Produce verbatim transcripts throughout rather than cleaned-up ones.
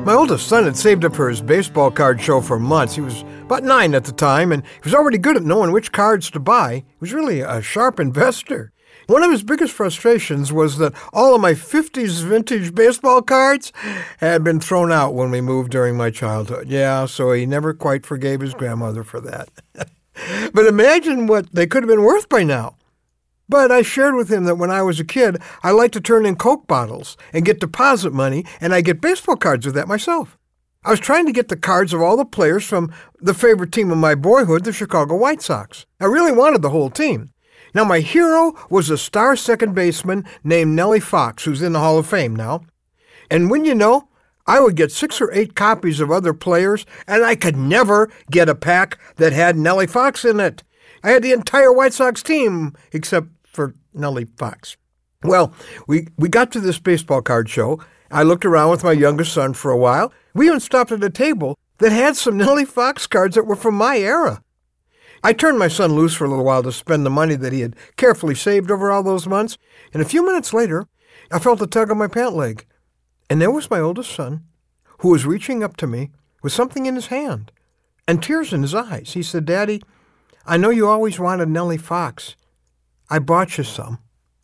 My oldest son had saved up for his baseball card show for months. He was about nine at the time, and he was already good at knowing which cards to buy. He was really a sharp investor. One of his biggest frustrations was that all of my fifties vintage baseball cards had been thrown out when we moved during my childhood. Yeah, so he never quite forgave his grandmother for that. But imagine what they could have been worth by now. But I shared with him that when I was a kid, I liked to turn in Coke bottles and get deposit money, and I get baseball cards with that myself. I was trying to get the cards of all the players from the favorite team of my boyhood, the Chicago White Sox. I really wanted the whole team. Now, my hero was a star second baseman named Nellie Fox, who's in the Hall of Fame now. And when you know, I would get six or eight copies of other players, and I could never get a pack that had Nellie Fox in it. I had the entire White Sox team, except for Nellie Fox. Well, we, we got to this baseball card show. I looked around with my youngest son for a while. We even stopped at a table that had some Nellie Fox cards that were from my era. I turned my son loose for a little while to spend the money that he had carefully saved over all those months, and a few minutes later, I felt a tug on my pant leg. And there was my oldest son, who was reaching up to me with something in his hand and tears in his eyes. He said, "Daddy, I know you always wanted Nellie Fox. I bought you some.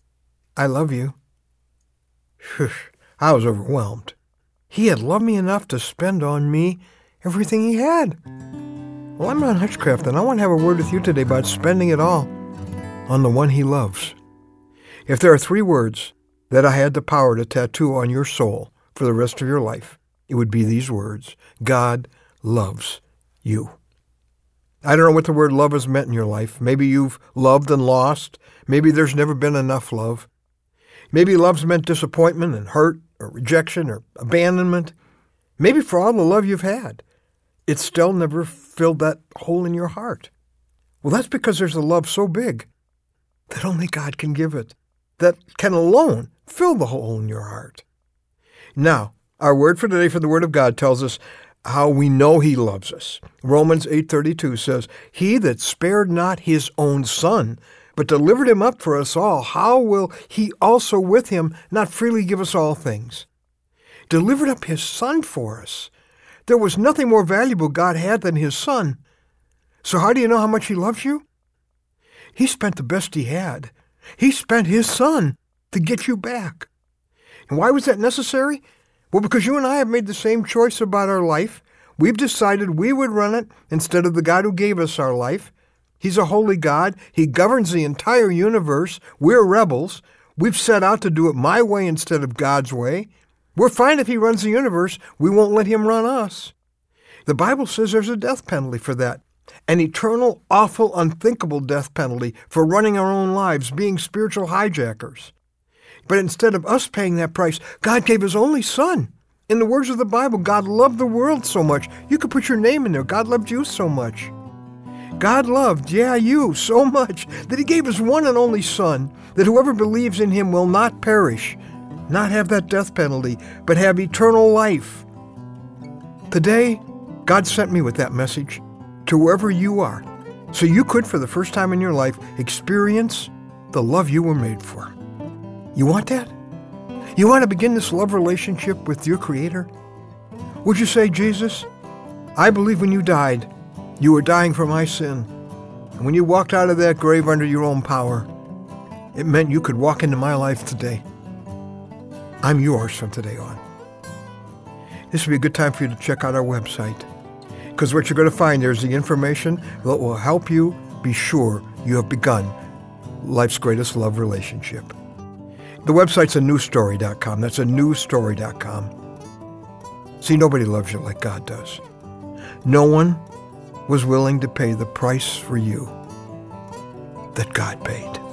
I love you." Phew, I was overwhelmed. He had loved me enough to spend on me everything he had. Well, I'm Ron Hutchcraft, and I want to have a word with you today about spending it all on the one he loves. If there are three words that I had the power to tattoo on your soul for the rest of your life, it would be these words: God loves you. I don't know what the word love has meant in your life. Maybe you've loved and lost. Maybe there's never been enough love. Maybe love's meant disappointment and hurt or rejection or abandonment. Maybe for all the love you've had, it still never filled that hole in your heart. Well, that's because there's a love so big that only God can give it, that can alone fill the hole in your heart. Now, our word for today for the Word of God tells us how we know he loves us. Romans eight thirty-two says, "He that spared not his own son, but delivered him up for us all, how will he also with him not freely give us all things?" Delivered up his son for us. There was nothing more valuable God had than his son. So how do you know how much he loves you? He spent the best he had. He spent his son to get you back. And why was that necessary? Well, because you and I have made the same choice about our life. We've decided we would run it instead of the God who gave us our life. He's a holy God. He governs the entire universe. We're rebels. We've set out to do it my way instead of God's way. We're fine if he runs the universe. We won't let him run us. The Bible says there's a death penalty for that. An eternal, awful, unthinkable death penalty for running our own lives, being spiritual hijackers. But instead of us paying that price, God gave his only son. In the words of the Bible, God loved the world so much. You could put your name in there. God loved you so much. God loved, yeah, you so much that he gave his one and only son, that whoever believes in him will not perish, not have that death penalty, but have eternal life. Today, God sent me with that message to wherever you are, so you could, for the first time in your life, experience the love you were made for. You want that? You want to begin this love relationship with your Creator? Would you say, "Jesus, I believe when you died, you were dying for my sin. And when you walked out of that grave under your own power, it meant you could walk into my life today. I'm yours from today on." This would be a good time for you to check out our website, because what you're going to find there is the information that will help you be sure you have begun life's greatest love relationship. The website's a new story dot com. That's a new story dot com. See, nobody loves you like God does. No one was willing to pay the price for you that God paid.